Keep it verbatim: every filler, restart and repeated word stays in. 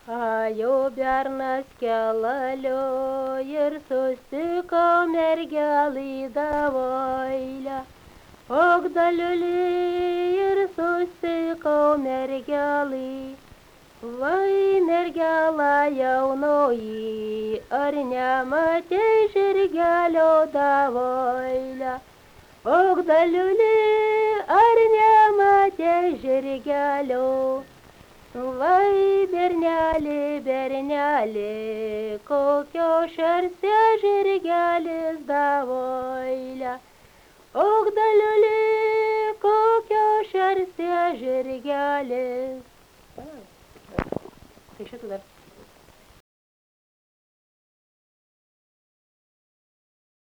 Ajo bernas kelalio ir susitiko mergelį Davoilę. Ogdaliulį ir susitiko mergelį. Vai mergela jaunoji, ar nematei žirgelio Davoilę? Ogdaliulį, ar nematei žirgelio? Vai berneli, berneli, kokio šerste žirgelis Davoilę. Ogdaliulį, kokio šerste žirgelis. Tai šitų dar